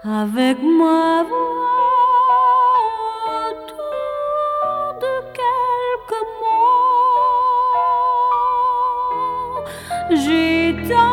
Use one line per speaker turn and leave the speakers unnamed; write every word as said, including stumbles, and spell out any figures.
avec ma voix autour de quelques mots. J'ai tant